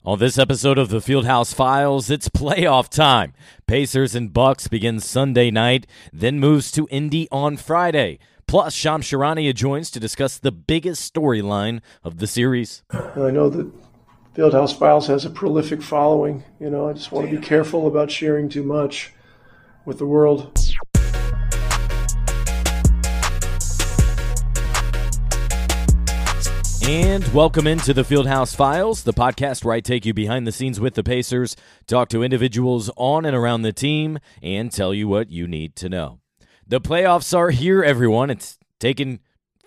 On this episode of the Fieldhouse Files, it's playoff time. Pacers and Bucks begin Sunday night, then moves to Indy on Friday. Plus, Shams Charania joins to discuss the biggest storyline of the series. I know that Fieldhouse Files has a prolific following. I just want to be careful about sharing too much with the world. And welcome into the Fieldhouse Files, the podcast where I take you behind the scenes with the Pacers, talk to individuals on and around the team, and tell you what you need to know. The playoffs are here, everyone. It's taken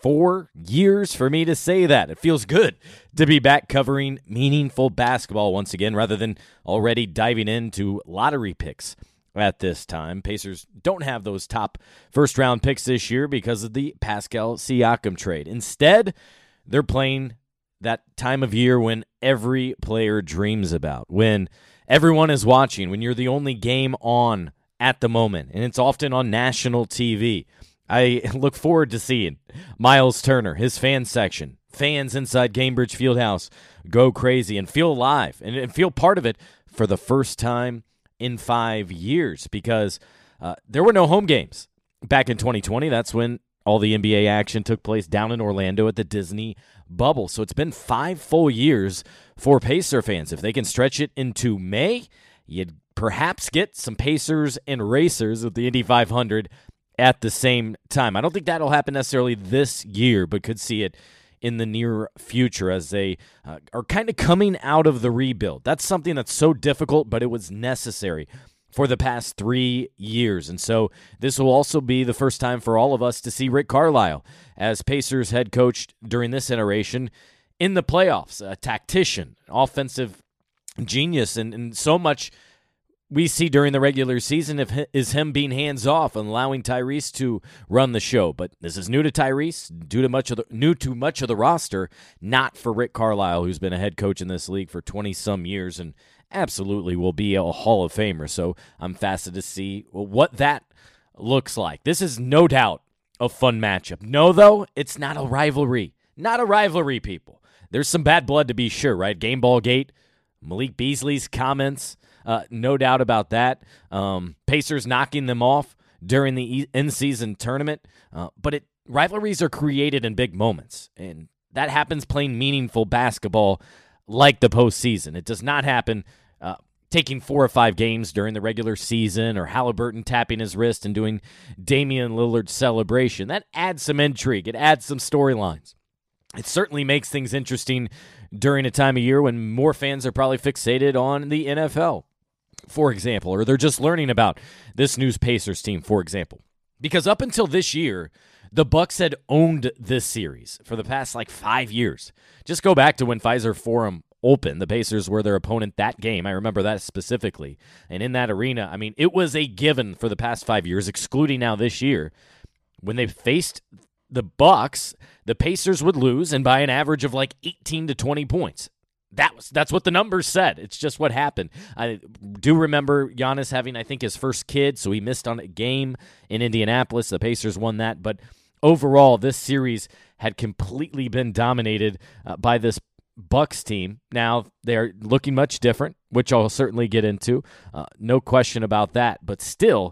4 years for me to say that. It feels good to be back covering meaningful basketball once again, rather than already diving into lottery picks at this time. Pacers don't have those top first-round picks this year because of the Pascal Siakam trade. Instead, they're playing that time of year when every player dreams about, when everyone is watching, when you're the only game on at the moment, and it's often on national TV. I look forward to seeing Miles Turner, his fan section, fans inside Gainbridge Fieldhouse go crazy and feel alive and feel part of it for the first time in 5 years, because there were no home games back in 2020. That's when all the NBA action took place down in Orlando at the Disney bubble. So it's been 5 full years for Pacer fans. If they can stretch it into May, you'd perhaps get some Pacers and Racers with the Indy 500 at the same time. I don't think that'll happen necessarily this year, but could see it in the near future as they are kind of coming out of the rebuild. That's something that's so difficult, but it was necessary for the past 3 years. And so this will also be the first time for all of us to see Rick Carlisle as Pacers head coach during this iteration in the playoffs, a tactician, offensive genius, and so much we see during the regular season is him being hands-off and allowing Tyrese to run the show. But this is new to Tyrese, new to much of the roster, not for Rick Carlisle, who's been a head coach in this league for 20-some years and absolutely will be a Hall of Famer. So I'm fascinated to see what that looks like. This is no doubt a fun matchup. No, though, it's not a rivalry. Not a rivalry, people. There's some bad blood to be sure, right? Game Ball Gate, Malik Beasley's comments, no doubt about that. Pacers knocking them off during the in-season tournament. But rivalries are created in big moments, and that happens playing meaningful basketball like the postseason. It does not happen taking 4 or 5 games during the regular season, or Halliburton tapping his wrist and doing Damian Lillard's celebration. That adds some intrigue. It adds some storylines. It certainly makes things interesting during a time of year when more fans are probably fixated on the NFL, for example, or they're just learning about this new Pacers team, for example. Because up until this year, the Bucks had owned this series for the past 5 years. Just go back to when Pfizer Forum opened. The Pacers were their opponent that game. I remember that specifically. And in that arena, it was a given for the past 5 years, excluding now this year. When they faced the Bucks, the Pacers would lose, and by an average of 18 to 20 points. That's what the numbers said. It's just what happened. I do remember Giannis having, I think, his first kid, so he missed on a game in Indianapolis. The Pacers won that, but overall, this series had completely been dominated by this Bucks team. Now, they're looking much different, which I'll certainly get into. No question about that, but still,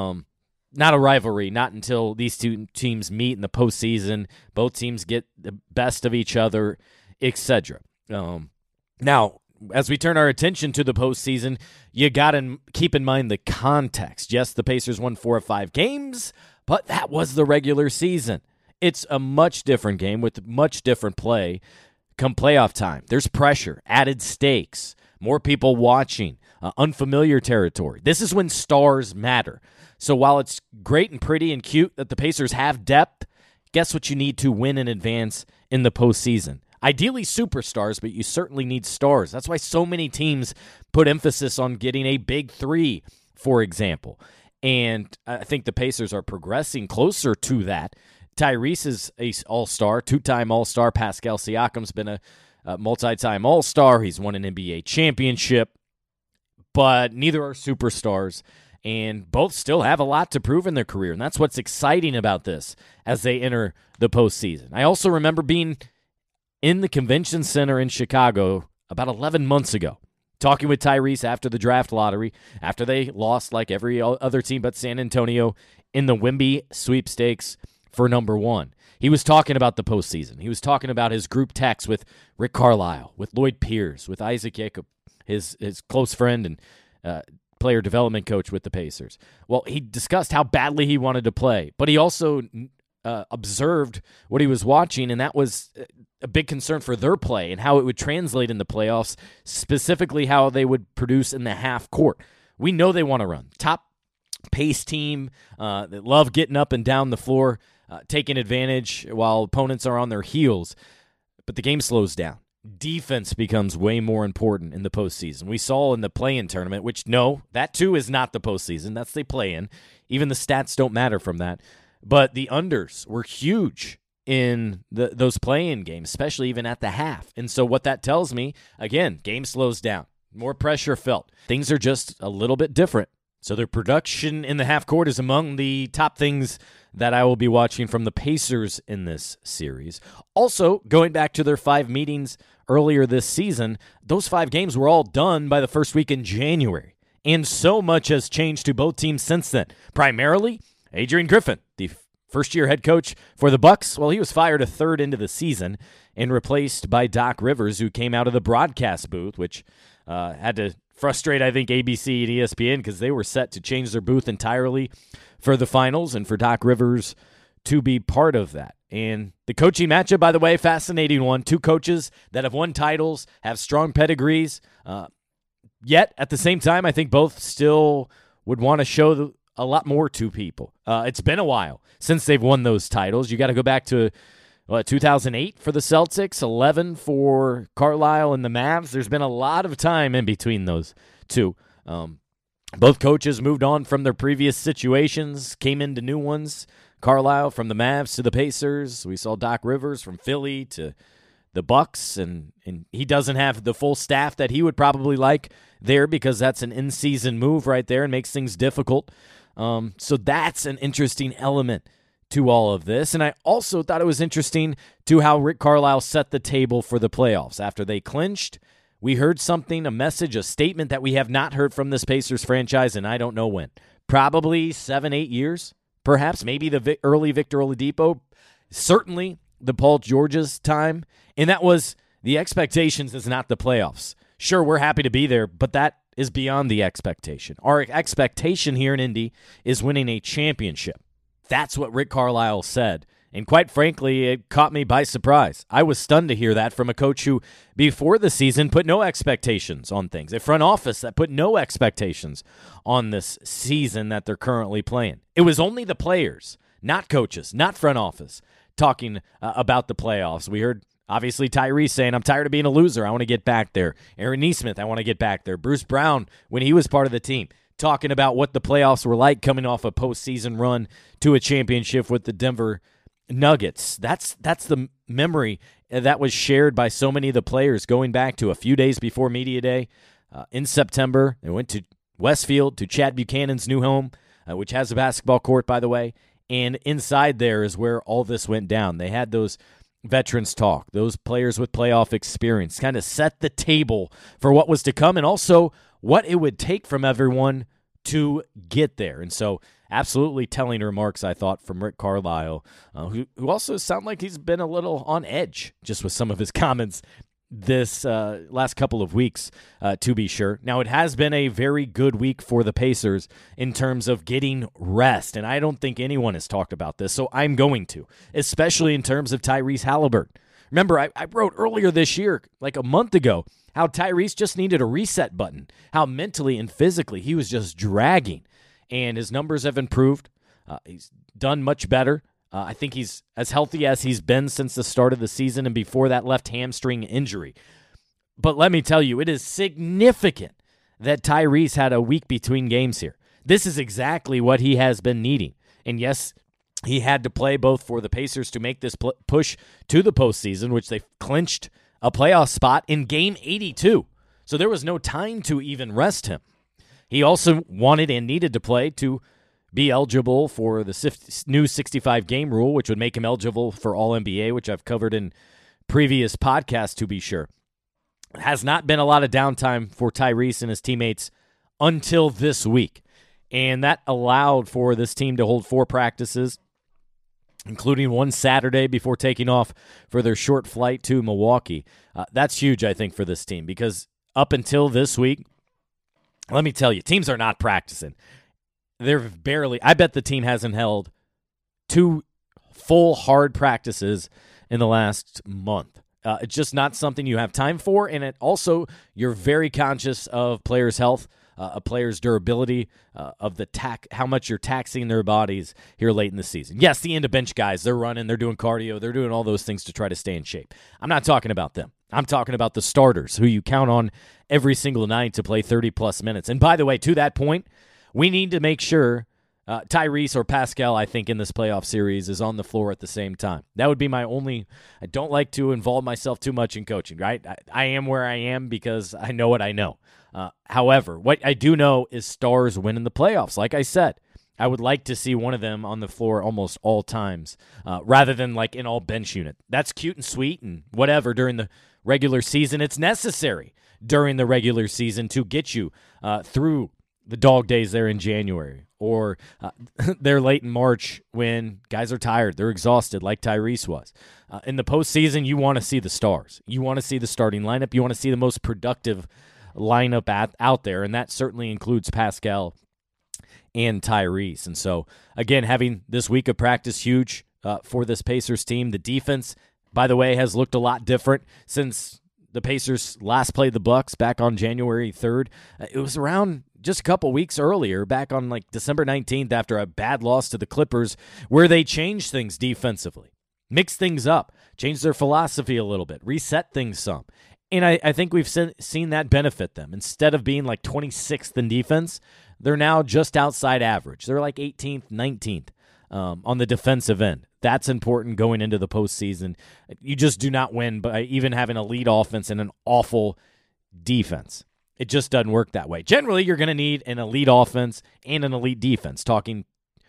not a rivalry, not until these two teams meet in the postseason. Both teams get the best of each other, etc. Now, as we turn our attention to the postseason, you got to keep in mind the context. Yes, the Pacers won 4 or 5 games, but that was the regular season. It's a much different game with much different play come playoff time. There's pressure, added stakes, more people watching, unfamiliar territory. This is when stars matter. So while it's great and pretty and cute that the Pacers have depth, guess what you need to win in advance in the postseason? Ideally superstars, but you certainly need stars. That's why so many teams put emphasis on getting a big 3, for example. And I think the Pacers are progressing closer to that. Tyrese is an all-star, 2-time all-star. Pascal Siakam's been a multi-time all-star. He's won an NBA championship. But neither are superstars. And both still have a lot to prove in their career. And that's what's exciting about this as they enter the postseason. I also remember being in the convention center in Chicago about 11 months ago, talking with Tyrese after the draft lottery, after they lost like every other team but San Antonio in the Wemby sweepstakes for number one. He was talking about the postseason. He was talking about his group text with Rick Carlisle, with Lloyd Pierce, with Isaac Jacob, his close friend and player development coach with the Pacers. Well, he discussed how badly he wanted to play, but he also observed what he was watching, and that was a big concern for their play and how it would translate in the playoffs, specifically how they would produce in the half court. We know they want to run. Top pace team that love getting up and down the floor, taking advantage while opponents are on their heels, but the game slows down. Defense becomes way more important in the postseason. We saw in the play-in tournament, which, no, that too is not the postseason. That's the play-in. Even the stats don't matter from that. But the unders were huge in those play-in games, especially even at the half. And so what that tells me, again, game slows down. More pressure felt. Things are just a little bit different. So their production in the half court is among the top things that I will be watching from the Pacers in this series. Also, going back to their 5 meetings earlier this season, those 5 games were all done by the first week in January. And so much has changed to both teams since then. Primarily, Adrian Griffin, the first-year head coach for the Bucks. Well, he was fired a third into the season and replaced by Doc Rivers, who came out of the broadcast booth, which had to frustrate, I think, ABC and ESPN because they were set to change their booth entirely for the finals and for Doc Rivers to be part of that. And the coaching matchup, by the way, fascinating one. 2 coaches that have won titles, have strong pedigrees, yet at the same time, I think both still would want to show a lot more to people. It's been a while since they've won those titles. You got to go back to 2008 for the Celtics, 11 for Carlisle and the Mavs. There's been a lot of time in between those two. Both coaches moved on from their previous situations, came into new ones. Carlisle from the Mavs to the Pacers. We saw Doc Rivers from Philly to the Bucks, and he doesn't have the full staff that he would probably like there because that's an in-season move right there and makes things difficult. So that's an interesting element to all of this. And I also thought it was interesting to how Rick Carlisle set the table for the playoffs. After they clinched, we heard something, a message, a statement that we have not heard from this Pacers franchise, and I don't know when. Probably 7-8 years, perhaps. Maybe the early Victor Oladipo. Certainly the Paul George's time. And that was the expectations is not the playoffs. Sure, we're happy to be there, but that is beyond the expectation. Our expectation here in Indy is winning a championship. That's what Rick Carlisle said. And quite frankly, it caught me by surprise. I was stunned to hear that from a coach who, before the season, put no expectations on things. A front office that put no expectations on this season that they're currently playing. It was only the players, not coaches, not front office, talking about the playoffs. We heard, obviously, Tyrese saying, I'm tired of being a loser. I want to get back there. Aaron Nesmith, I want to get back there. Bruce Brown, when he was part of the team, talking about what the playoffs were like coming off a postseason run to a championship with the Denver Nuggets. That's the memory that was shared by so many of the players going back to a few days before Media Day in September. They went to Westfield, to Chad Buchanan's new home, which has a basketball court, by the way. And inside there is where all this went down. They had those veterans talk, those players with playoff experience, kind of set the table for what was to come and also what it would take from everyone to get there. And so absolutely telling remarks, I thought, from Rick Carlisle, who also sound like he's been a little on edge just with some of his comments this last couple of weeks, to be sure. Now, it has been a very good week for the Pacers in terms of getting rest, and I don't think anyone has talked about this, so I'm going to, especially in terms of Tyrese Halliburton. Remember, I wrote earlier this year, like a month ago, how Tyrese just needed a reset button, how mentally and physically he was just dragging, and his numbers have improved. He's done much better. I think he's as healthy as he's been since the start of the season and before that left hamstring injury. But let me tell you, it is significant that Tyrese had a week between games here. This is exactly what he has been needing. And yes, he had to play both for the Pacers to make this push to the postseason, which they clinched a playoff spot in Game 82. So there was no time to even rest him. He also wanted and needed to play to be eligible for the new 65-game rule, which would make him eligible for All-NBA, which I've covered in previous podcasts, to be sure. has not been a lot of downtime for Tyrese and his teammates until this week. And that allowed for this team to hold 4 practices, including one Saturday before taking off for their short flight to Milwaukee. That's huge, I think, for this team, because up until this week, let me tell you, teams are not practicing. I bet the team hasn't held 2 full hard practices in the last month. It's just not something you have time for, and it also, you're very conscious of players' health, a player's durability, of how much you're taxing their bodies here late in the season. Yes, the end-of-bench guys, they're running, they're doing cardio, they're doing all those things to try to stay in shape. I'm not talking about them. I'm talking about the starters who you count on every single night to play 30-plus minutes. And by the way, to that point, we need to make sure Tyrese or Pascal, I think, in this playoff series is on the floor at the same time. That would be my only – I don't like to involve myself too much in coaching, right? I am where I am because I know what I know. However, what I do know is stars win in the playoffs. Like I said, I would like to see one of them on the floor almost all times rather than like an all-bench unit. That's cute and sweet and whatever during the regular season. It's necessary during the regular season to get you through the dog days there in January, or they're late in March when guys are tired, they're exhausted like Tyrese was. In the postseason, you want to see the stars. You want to see the starting lineup. You want to see the most productive lineup out there, and that certainly includes Pascal and Tyrese. And so, again, having this week of practice, huge for this Pacers team. The defense, by the way, has looked a lot different since the Pacers last played the Bucks back on January 3rd. It was around just a couple weeks earlier, back on like December 19th after a bad loss to the Clippers, where they changed things defensively, mixed things up, changed their philosophy a little bit, reset things some. And I think we've seen that benefit them. Instead of being like 26th in defense, they're now just outside average. They're like 18th, 19th on the defensive end. That's important going into the postseason. You just do not win by even having a elite offense and an awful defense. It just doesn't work that way. Generally, you're going to need an elite offense and an elite defense, talking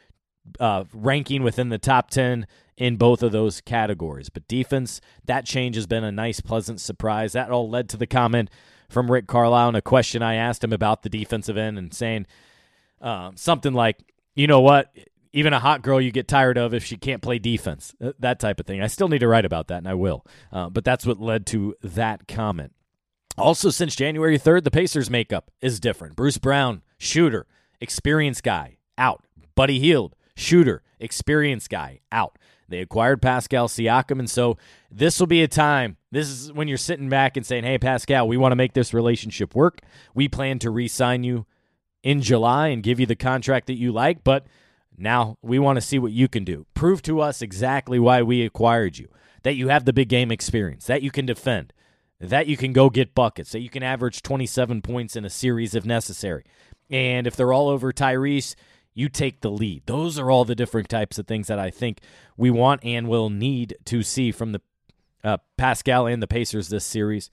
ranking within the top 10 in both of those categories. But defense, that change has been a nice, pleasant surprise. That all led to the comment from Rick Carlisle and a question I asked him about the defensive end and saying something like, you know what, even a hot girl you get tired of if she can't play defense, that type of thing. I still need to write about that, and I will. But that's what led to that comment. Also, since January 3rd, the Pacers' makeup is different. Bruce Brown, shooter, experienced guy, out. Buddy Hield, shooter, experienced guy, out. They acquired Pascal Siakam, and so this will be a time. This is when you're sitting back and saying, hey, Pascal, we want to make this relationship work. We plan to re-sign you in July and give you the contract that you like, but now we want to see what you can do. Prove to us exactly why we acquired you, that you have the big game experience, that you can defend, that you can go get buckets, that you can average 27 points in a series if necessary. And if they're all over Tyrese, you take the lead. Those are all the different types of things that I think we want and will need to see from the Pascal and the Pacers this series.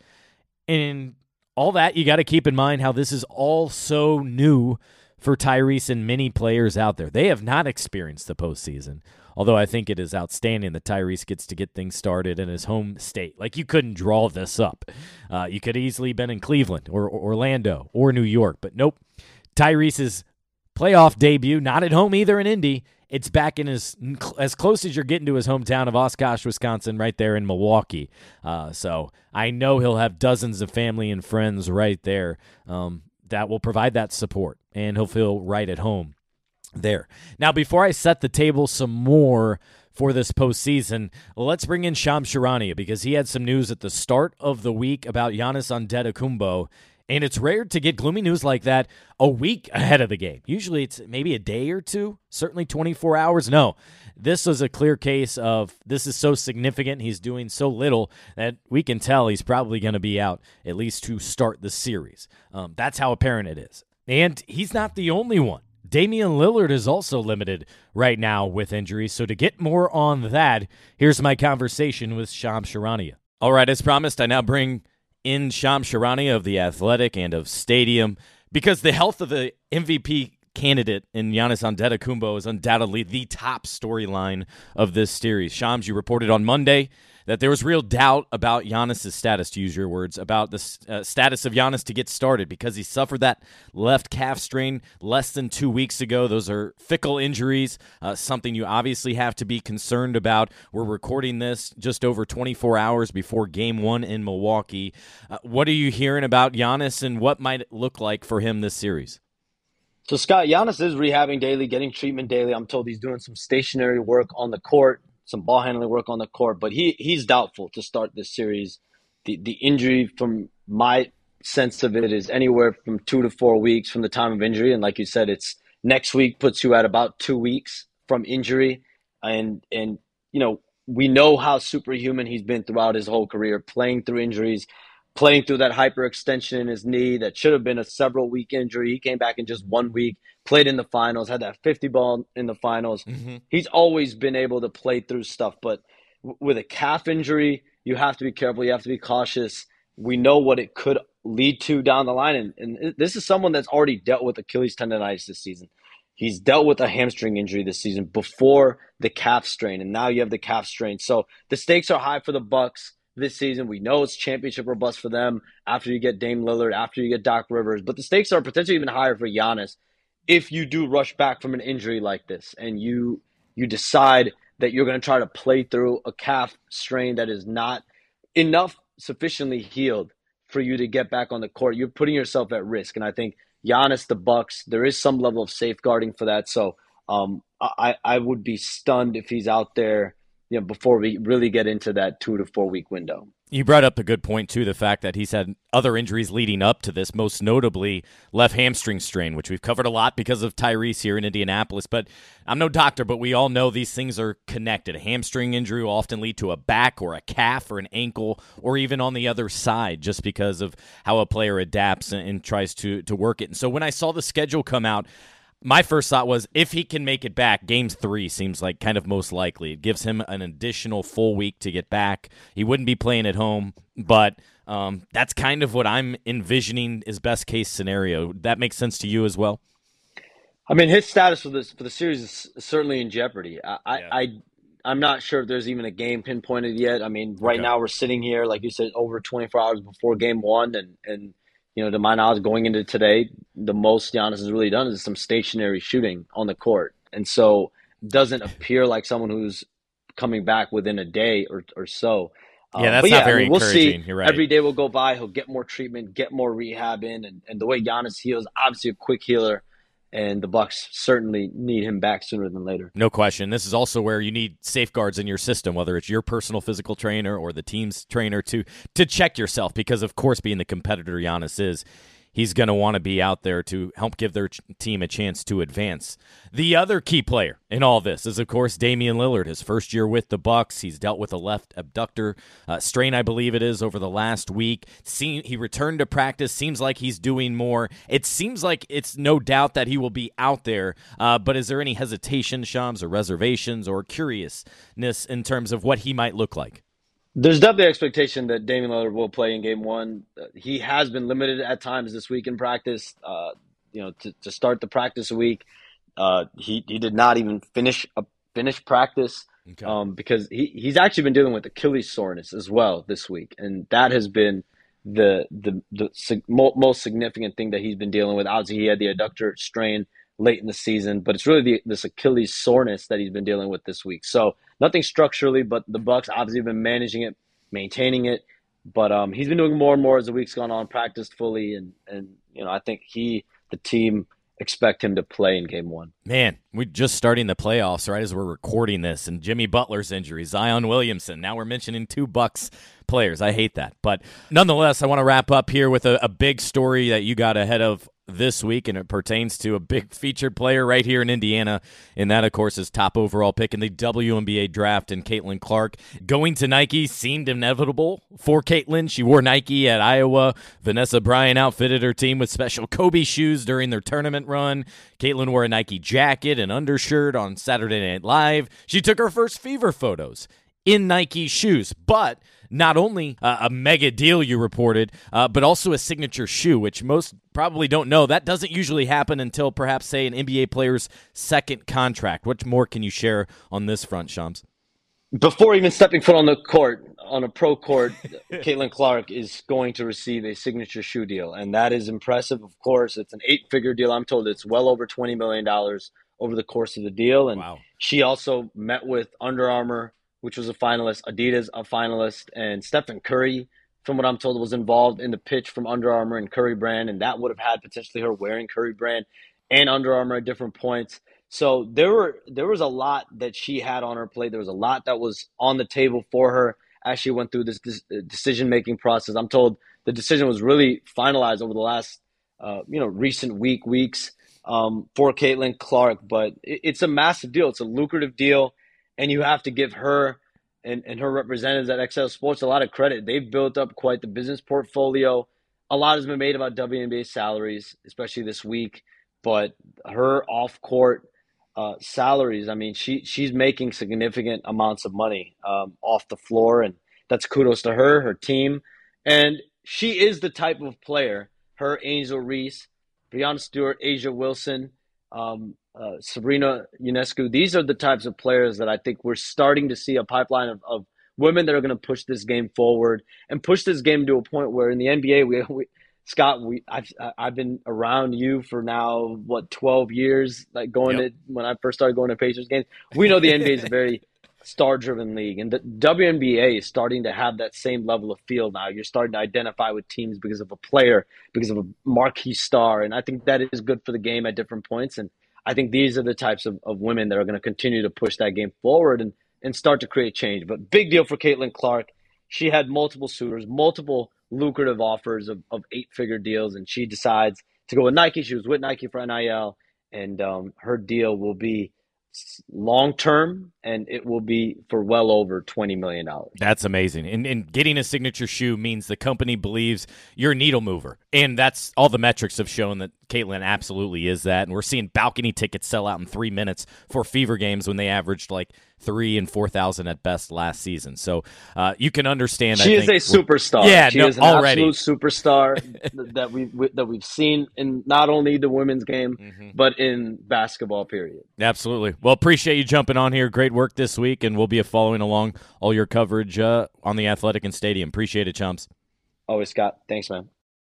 And all that, you got to keep in mind how this is all so new for Tyrese and many players out there. They have not experienced the postseason, although I think it is outstanding that Tyrese gets to get things started in his home state. Like, you couldn't draw this up. You could easily been in Cleveland or Orlando or New York, but nope. Tyrese's playoff debut, not at home either in Indy. It's back in as close as you're getting to his hometown of Oshkosh, Wisconsin, right there in Milwaukee. So I know he'll have dozens of family and friends right there that will provide that support, and he'll feel right at home there. Now, before I set the table some more for this postseason, let's bring in Shams Charania, because he had some news at the start of the week about Giannis Antetokounmpo. And it's rare to get gloomy news like that a week ahead of the game. Usually it's maybe a day or two, certainly 24 hours. No, this was a clear case of this is so significant, he's doing so little that we can tell he's probably going to be out at least to start the series. That's how apparent it is. And he's not the only one. Damian Lillard is also limited right now with injuries. So to get more on that, here's my conversation with Shams Charania. All right, as promised, I now bring in Shams Charania of The Athletic and of Stadium, because the health of the MVP candidate in Giannis Antetokounmpo is undoubtedly the top storyline of this series. Shams, you reported on Monday that there was real doubt about Giannis' status, to use your words, about the status of Giannis to get started because he suffered that left calf strain less than 2 weeks ago. Those are fickle injuries, something you obviously have to be concerned about. We're recording this just over 24 hours before Game 1 in Milwaukee. What are you hearing about Giannis, and what might it look like for him this series? So, Scott, Giannis is rehabbing daily, getting treatment daily. I'm told he's doing some stationary work on the court, some ball handling work on the court, but he's doubtful to start this series. The injury, from my sense of it, is anywhere from 2 to 4 weeks from the time of injury. And like you said, it's next week puts you at about 2 weeks from injury. And we know how superhuman he's been throughout his whole career, playing through injuries, playing through that hyperextension in his knee that should have been a several-week injury. He came back in just 1 week, played in the finals, had that 50 ball in the finals. Mm-hmm. He's always been able to play through stuff. But with a calf injury, you have to be careful. You have to be cautious. We know what it could lead to down the line. And this is someone that's already dealt with Achilles tendonitis this season. He's dealt with a hamstring injury this season before the calf strain, and now you have the calf strain. So the stakes are high for the Bucks this season. We know it's championship or bust for them after you get Dame Lillard, after you get Doc Rivers. But the stakes are potentially even higher for Giannis if you do rush back from an injury like this and you decide that you're going to try to play through a calf strain that is not enough sufficiently healed for you to get back on the court. You're putting yourself at risk. And I think Giannis, the Bucks, there is some level of safeguarding for that. So I would be stunned if he's out there before we really get into that 2 to 4 week window. You brought up a good point, too, the fact that he's had other injuries leading up to this, most notably left hamstring strain, which we've covered a lot because of Tyrese here in Indianapolis. But I'm no doctor, but we all know these things are connected. A hamstring injury will often lead to a back or a calf or an ankle or even on the other side just because of how a player adapts and tries to work it. And so when I saw the schedule come out, my first thought was if he can make it back, Game 3 seems like kind of most likely. It gives him an additional full week to get back. He wouldn't be playing at home, but that's kind of what I'm envisioning is best case scenario. That makes sense to you as well? I mean, his status for the series is certainly in jeopardy. I'm not sure if there's even a game pinpointed yet. I mean, right now we're sitting here, like you said, over 24 hours before Game 1, and to my knowledge, going into today, the most Giannis has really done is some stationary shooting on the court. And so it doesn't appear like someone who's coming back within a day or so. Yeah, that's not very we'll encouraging. See. You're right. Every day will go by. He'll get more treatment, get more rehab in. And the way Giannis heals, obviously a quick healer. And the Bucks certainly need him back sooner than later. No question. This is also where you need safeguards in your system, whether it's your personal physical trainer or the team's trainer to check yourself. Because, of course, being the competitor Giannis is, he's going to want to be out there to help give their team a chance to advance. The other key player in all this is, of course, Damian Lillard. His first year with the Bucks, he's dealt with a left abductor strain, I believe it is, over the last week. He returned to practice. Seems like he's doing more. It seems like it's no doubt that he will be out there, but is there any hesitation, Shams, or reservations or curiousness in terms of what he might look like? There's definitely expectation that Damian Lillard will play in Game 1. He has been limited at times this week in practice. To start the practice week, he did not even finish practice because he's actually been dealing with Achilles soreness as well this week, and that has been the most significant thing that he's been dealing with. Obviously, he had the adductor strain late in the season, but it's really this Achilles soreness that he's been dealing with this week. So nothing structurally, but the Bucks obviously have been managing it, maintaining it. But he's been doing more and more as the week's gone on, practiced fully, and I think the team expect him to play in Game 1. Man, we're just starting the playoffs right as we're recording this, and Jimmy Butler's injury, Zion Williamson. Now we're mentioning 2 Bucks players. I hate that. But nonetheless, I want to wrap up here with a big story that you got ahead of this week, and it pertains to a big featured player right here in Indiana, and that, of course, is top overall pick in the WNBA draft, and Caitlin Clark. Going to Nike seemed inevitable for Caitlin. She wore Nike at Iowa. Vanessa Bryant outfitted her team with special Kobe shoes during their tournament run. Caitlin wore a Nike jacket and undershirt on Saturday Night Live. She took her first Fever photos in Nike shoes. But not only a mega deal you reported, but also a signature shoe, which most probably don't know. That doesn't usually happen until perhaps, say, an NBA player's second contract. What more can you share on this front, Shams? Before even stepping foot on the court, on a pro court, Caitlin Clark is going to receive a signature shoe deal, and that is impressive. Of course, it's an 8-figure deal. I'm told it's well over $20 million over the course of the deal. And wow. She also met with Under Armour, which was a finalist, Adidas, a finalist, and Stephen Curry, from what I'm told, was involved in the pitch from Under Armour and Curry Brand, and that would have had potentially her wearing Curry Brand and Under Armour at different points. So there was a lot that she had on her plate. There was a lot that was on the table for her as she went through this decision-making process. I'm told the decision was really finalized over the last recent weeks for Caitlin Clark. But it's a massive deal. It's a lucrative deal, and you have to give her and her representatives at XL Sports a lot of credit. They've built up quite the business portfolio. A lot has been made about WNBA salaries, especially this week. But her off-court salaries, I mean, she's making significant amounts of money off the floor, and that's kudos to her team. And she is the type of player, her, Angel Reese, Breanna Stewart, Asia Wilson, Sabrina Ionescu, these are the types of players that I think we're starting to see a pipeline of women that are going to push this game forward and push this game to a point where in the NBA, Scott, I've been around you for now, 12 years, like when I first started going to Pacers games. We know the NBA is a very star-driven league, and the WNBA is starting to have that same level of feel now. You're starting to identify with teams because of a player, because of a marquee star, and I think that is good for the game at different points. And I think these are the types of women that are going to continue to push that game forward and start to create change. But big deal for Caitlin Clark. She had multiple suitors, multiple lucrative offers of 8-figure deals, and she decides to go with Nike. She was with Nike for NIL, and her deal will be long-term, and it will be for well over $20 million. That's amazing. And getting a signature shoe means the company believes you're a needle mover. And that's all the metrics have shown that Caitlin absolutely is that. And we're seeing balcony tickets sell out in 3 minutes for Fever games when they averaged like 3,000 and 4,000 at best last season. So you can understand. She is a superstar. Yeah, she is an absolute superstar that we've seen in not only the women's game, but in basketball, period. Absolutely. Well, appreciate you jumping on here. Great work this week, and we'll be following along all your coverage on The Athletic and Stadium. Appreciate it, Chums. Always, Scott. Thanks, man.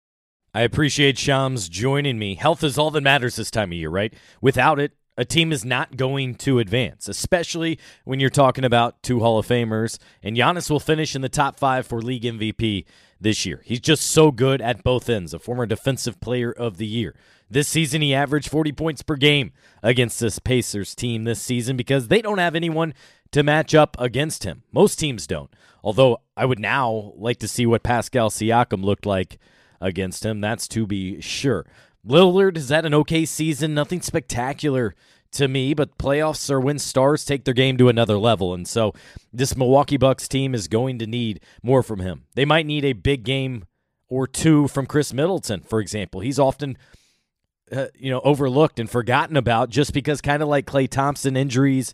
I appreciate Shams joining me. Health is all that matters this time of year, right? Without it, a team is not going to advance, especially when you're talking about 2 Hall of Famers. And Giannis will finish in the top 5 for league MVP this year. He's just so good at both ends, a former Defensive Player of the Year. This season, he averaged 40 points per game against this Pacers team this season because they don't have anyone to match up against him. Most teams don't. Although I would now like to see what Pascal Siakam looked like against him. That's to be sure. Lillard has had an okay season, nothing spectacular to me, but playoffs are when stars take their game to another level, and so this Milwaukee Bucks team is going to need more from him. They might need a big game or 2 from Chris Middleton, for example. He's often overlooked and forgotten about just because, kind of like Klay Thompson, injuries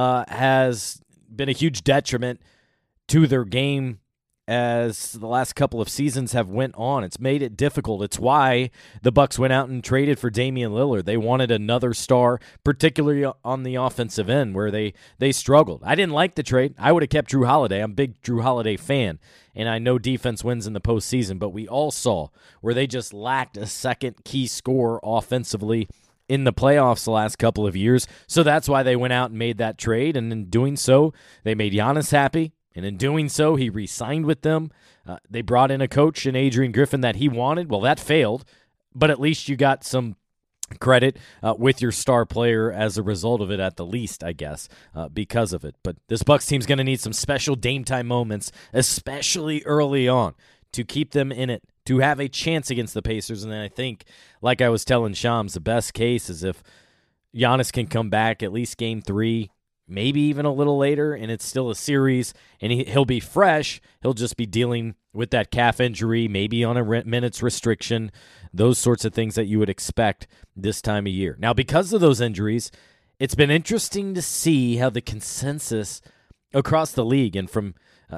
has been a huge detriment to their game as the last couple of seasons have went on. It's made it difficult. It's why the Bucks went out and traded for Damian Lillard. They wanted another star, particularly on the offensive end where they struggled. I didn't like the trade. I would have kept Drew Holiday. I'm a big Drew Holiday fan, and I know defense wins in the postseason, but we all saw where they just lacked a second key scorer offensively in the playoffs the last couple of years. So that's why they went out and made that trade, and in doing so, they made Giannis happy. And in doing so, he re-signed with them. They brought in a coach in Adrian Griffin that he wanted. Well, that failed, but at least you got some credit with your star player as a result of it, at the least, I guess, because of it. But this Bucks team's going to need some special Dame time moments, especially early on, to keep them in it, to have a chance against the Pacers. And then I think, like I was telling Shams, the best case is if Giannis can come back at least game 3, maybe even a little later, and it's still a series, and he'll be fresh. He'll just be dealing with that calf injury, maybe on a minutes restriction, those sorts of things that you would expect this time of year. Now, because of those injuries, it's been interesting to see how the consensus across the league and from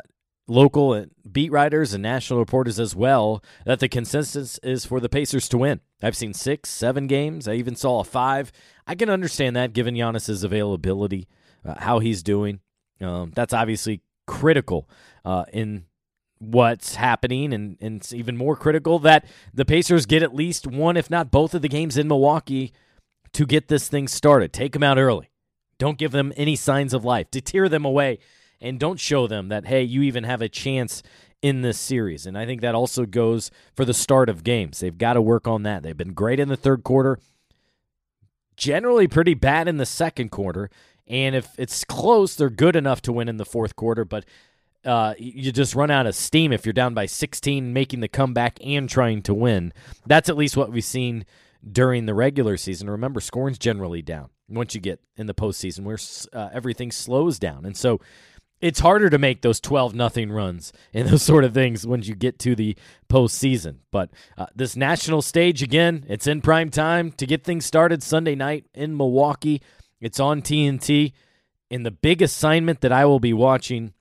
local and beat writers and national reporters as well that the consensus is for the Pacers to win. I've seen 6, 7 games. I even saw a 5. I can understand that given Giannis's availability, how he's doing. That's obviously critical in what's happening, and it's even more critical that the Pacers get at least one, if not both of the games in Milwaukee to get this thing started. Take them out early. Don't give them any signs of life. Deter them away, and don't show them that, hey, you even have a chance in this series. And I think that also goes for the start of games. They've got to work on that. They've been great in the third quarter, generally pretty bad in the second quarter, and if it's close, they're good enough to win in the fourth quarter, but you just run out of steam if you're down by 16, making the comeback and trying to win. That's at least what we've seen during the regular season. Remember, scoring's generally down once you get in the postseason where everything slows down. And so it's harder to make those 12-0 runs and those sort of things when you get to the postseason. But this national stage, again, it's in prime time to get things started Sunday night in Milwaukee. It's on TNT. And the big assignment that I will be watching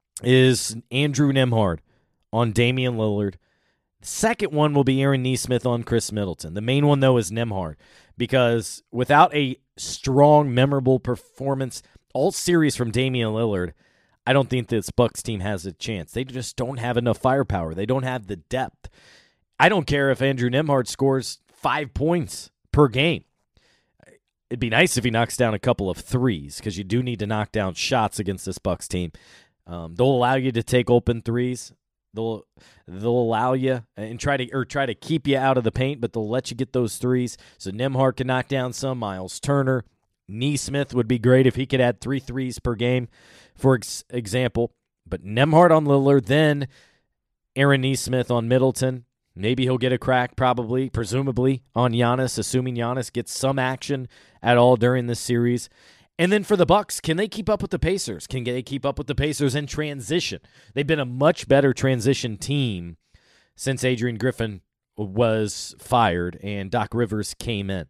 is Andrew Nembhard on Damian Lillard. The second one will be Aaron Nesmith on Chris Middleton. The main one, though, is Nembhard, because without a strong, memorable performance all series from Damian Lillard, I don't think this Bucks team has a chance. They just don't have enough firepower. They don't have the depth. I don't care if Andrew Nembhard scores 5 points per game. It'd be nice if he knocks down a couple of threes, because you do need to knock down shots against this Bucks team. They'll allow you to take open threes. They'll allow you and try to keep you out of the paint, but they'll let you get those threes. So Nembhard can knock down some. Miles Turner, Nesmith would be great if he could add 3 threes per game, for example. But Nembhard on Lillard, then Aaron Nesmith on Middleton. Maybe he'll get a crack, presumably, on Giannis, assuming Giannis gets some action at all during this series. And then for the Bucks, can they keep up with the Pacers? Can they keep up with the Pacers in transition? They've been a much better transition team since Adrian Griffin was fired and Doc Rivers came in.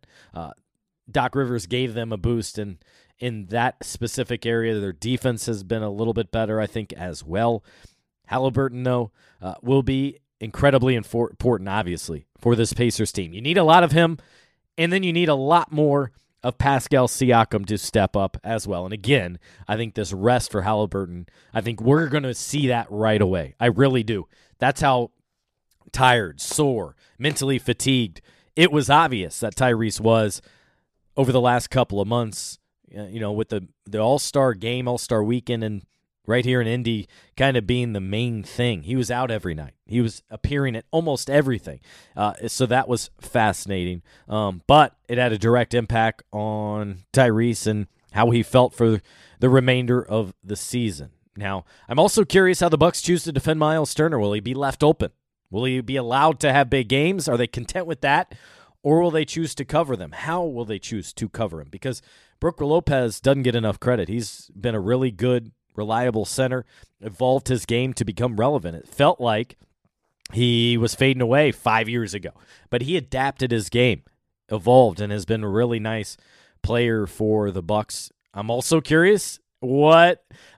Doc Rivers gave them a boost in that specific area. Their defense has been a little bit better, I think, as well. Halliburton, though, will be incredibly important, obviously, for this Pacers team. You need a lot of him, and then you need a lot more of Pascal Siakam to step up as well. And again, I think this rest for Halliburton, I think we're going to see that right away. I really do. That's how tired, sore, mentally fatigued it was obvious that Tyrese was over the last couple of months, with the All-Star game, All-Star weekend, and right here in Indy kind of being the main thing. He was out every night. He was appearing at almost everything. So that was fascinating. But it had a direct impact on Tyrese and how he felt for the remainder of the season. Now, I'm also curious how the Bucks choose to defend Miles Turner. Will he be left open? Will he be allowed to have big games? Are they content with that? Or will they choose to cover them? How will they choose to cover him? Because Brook Lopez doesn't get enough credit. He's been a really good, reliable center, evolved his game to become relevant. It felt like he was fading away 5 years ago, but he adapted his game, evolved, and has been a really nice player for the Bucks. I'm also curious what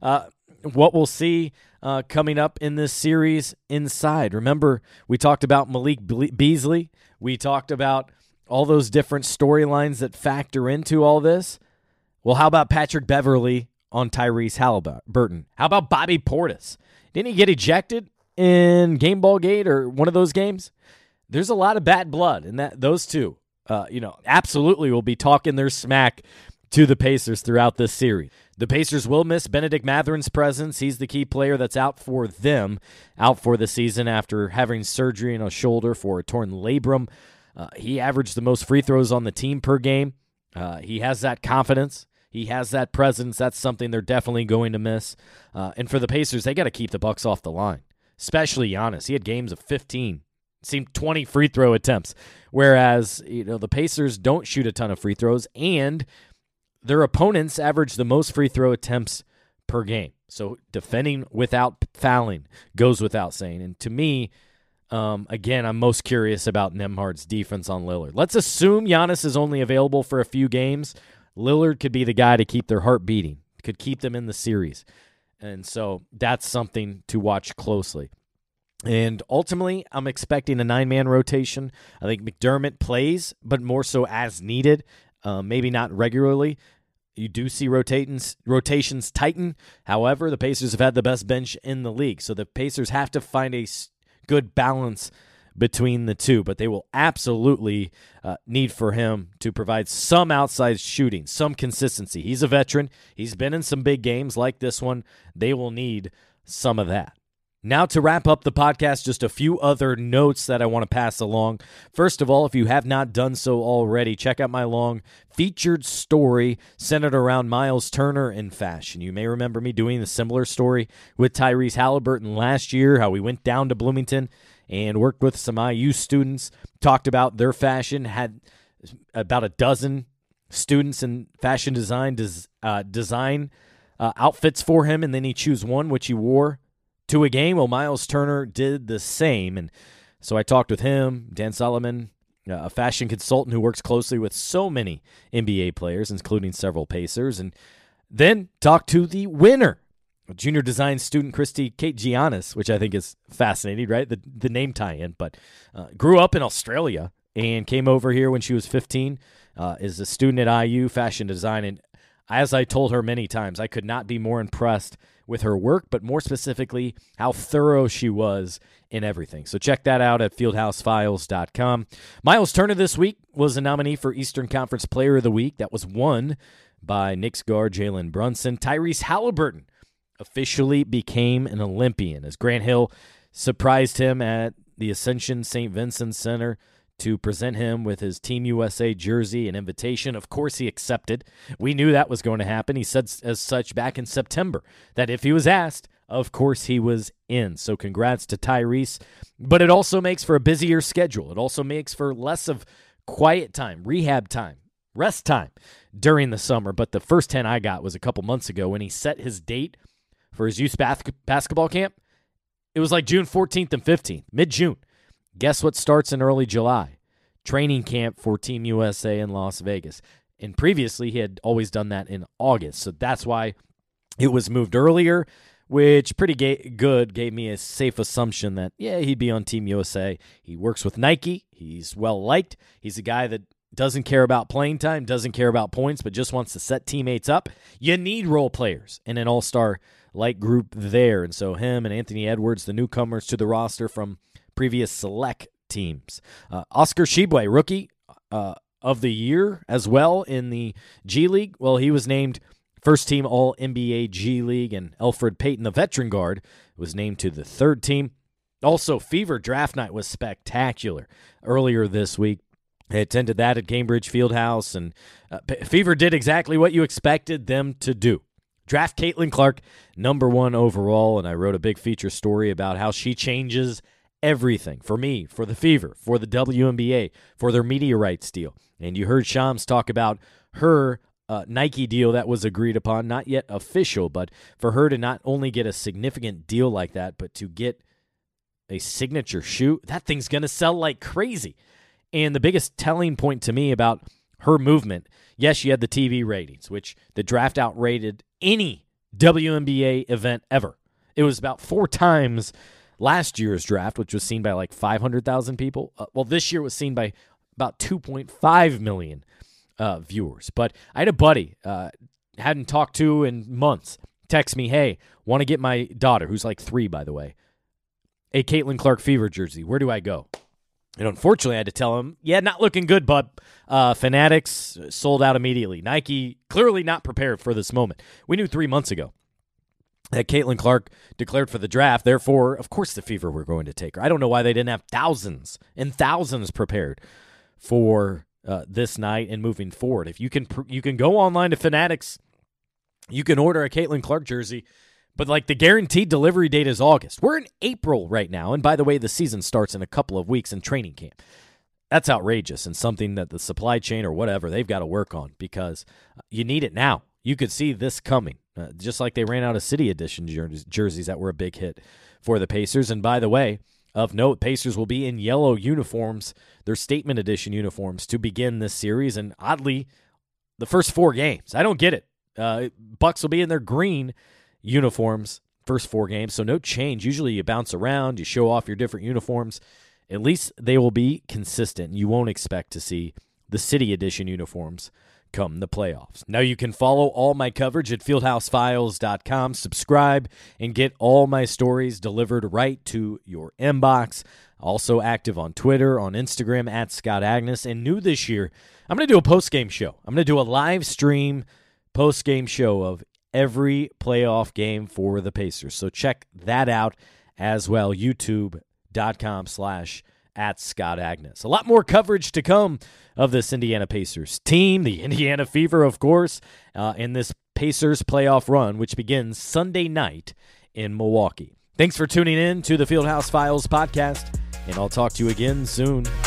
we'll see coming up in this series inside. Remember, we talked about Malik Beasley. We talked about all those different storylines that factor into all this. Well, how about Patrick Beverley on Tyrese Halliburton? How about Bobby Portis? Didn't he get ejected in Game Ball Gate or one of those games? There's a lot of bad blood, and those two, absolutely will be talking their smack to the Pacers throughout this series. The Pacers will miss Bennedict Mathurin's presence. He's the key player that's out for them, out for the season after having surgery in a shoulder for a torn labrum. He averaged the most free throws on the team per game. He has that confidence. He has that presence. That's something they're definitely going to miss. And for the Pacers, they got to keep the Bucks off the line, especially Giannis. He had games of 15, seemed 20 free throw attempts, whereas the Pacers don't shoot a ton of free throws, and their opponents average the most free throw attempts per game. So defending without fouling goes without saying. And to me, again, I'm most curious about Nembhard's defense on Lillard. Let's assume Giannis is only available for a few games. Lillard could be the guy to keep their heart beating, could keep them in the series. And so that's something to watch closely. And ultimately, I'm expecting a 9-man rotation. I think McDermott plays, but more so as needed, maybe not regularly. You do see rotations tighten. However, the Pacers have had the best bench in the league, so the Pacers have to find a good balance between the two, but they will absolutely need for him to provide some outside shooting, some consistency. He's a veteran. He's been in some big games like this one. They will need some of that. Now to wrap up the podcast, just a few other notes that I want to pass along. First of all, if you have not done so already, check out my long featured story centered around Myles Turner in fashion. You may remember me doing a similar story with Tyrese Halliburton last year, how we went down to Bloomington and worked with some IU students, talked about their fashion, had about a dozen students in fashion design outfits for him, and then he chose one which he wore to a game. Well, Myles Turner did the same, and so I talked with him, Dan Solomon, a fashion consultant who works closely with so many NBA players, including several Pacers, and then talked to the winner, junior design student Kate Giannis, which I think is fascinating, right? The name tie-in, but grew up in Australia and came over here when she was 15, is a student at IU, fashion design, and as I told her many times, I could not be more impressed with her work, but more specifically, how thorough she was in everything. So check that out at fieldhousefiles.com. Myles Turner this week was a nominee for Eastern Conference Player of the Week. That was won by Knicks guard Jalen Brunson. Tyrese Halliburton officially became an Olympian as Grant Hill surprised him at the Ascension St. Vincent Center to present him with his Team USA jersey and invitation. Of course, he accepted. We knew that was going to happen. He said as such back in September that if he was asked, of course he was in. So congrats to Tyrese. But it also makes for a busier schedule. It also makes for less of quiet time, rehab time, rest time during the summer. But the first 10 I got was a couple months ago when he set his date for his youth basketball camp. It was like June 14th and 15th, mid-June. Guess what starts in early July? Training camp for Team USA in Las Vegas. And previously, he had always done that in August. So that's why it was moved earlier, which pretty good gave me a safe assumption that, yeah, he'd be on Team USA. He works with Nike. He's well-liked. He's a guy that doesn't care about playing time, doesn't care about points, but just wants to set teammates up. You need role players and an all-star-like group there. And so him and Anthony Edwards, the newcomers to the roster from previous select teams. Oscar Tshiebwe, rookie of the year as well in the G League. Well, he was named first team All-NBA G League, and Elfrid Payton, the veteran guard, was named to the third team. Also, Fever draft night was spectacular earlier this week. I attended that at Cambridge Fieldhouse, and Fever did exactly what you expected them to do. Draft Caitlin Clark, number 1 overall, and I wrote a big feature story about how she changes everything for me, for the Fever, for the WNBA, for their media rights deal. And you heard Shams talk about her Nike deal that was agreed upon, not yet official, but for her to not only get a significant deal like that, but to get a signature shoe, that thing's going to sell like crazy. And the biggest telling point to me about her movement, yes, she had the TV ratings, which the draft outrated any WNBA event ever. It was about 4 times last year's draft, which was seen by like 500,000 people. Well, this year was seen by about 2.5 million viewers. But I had a buddy, hadn't talked to in months, text me, hey, want to get my daughter, who's like 3, by the way, a Caitlin Clark Fever jersey. Where do I go? And unfortunately, I had to tell him, yeah, not looking good, bud. Fanatics sold out immediately. Nike clearly not prepared for this moment. We knew 3 months ago that Caitlin Clark declared for the draft. Therefore, of course, the Fever were going to take her. I don't know why they didn't have thousands and thousands prepared for this night and moving forward. If you can go online to Fanatics, you can order a Caitlin Clark jersey, but like the guaranteed delivery date is August. We're in April right now, and by the way, the season starts in a couple of weeks in training camp. That's outrageous and something that the supply chain or whatever, they've got to work on because you need it now. You could see this coming, just like they ran out of City Edition jerseys that were a big hit for the Pacers. And by the way, of note, Pacers will be in yellow uniforms, their Statement Edition uniforms, to begin this series. And oddly, the first 4 games. I don't get it. Bucks will be in their green uniforms first 4 games, so no change. Usually you bounce around, you show off your different uniforms. At least they will be consistent. You won't expect to see the City Edition uniforms come the playoffs. Now you can follow all my coverage at fieldhousefiles.com, subscribe, and get all my stories delivered right to your inbox. Also active on Twitter, on Instagram, at Scott Agness. And new this year, I'm going to do a post-game show. I'm going to do a live stream post-game show of every playoff game for the Pacers. So check that out as well, youtube.com/@ScottAgnes. A lot more coverage to come of this Indiana Pacers team, the Indiana Fever, of course, in this Pacers playoff run, which begins Sunday night in Milwaukee. Thanks for tuning in to the Fieldhouse Files podcast, and I'll talk to you again soon.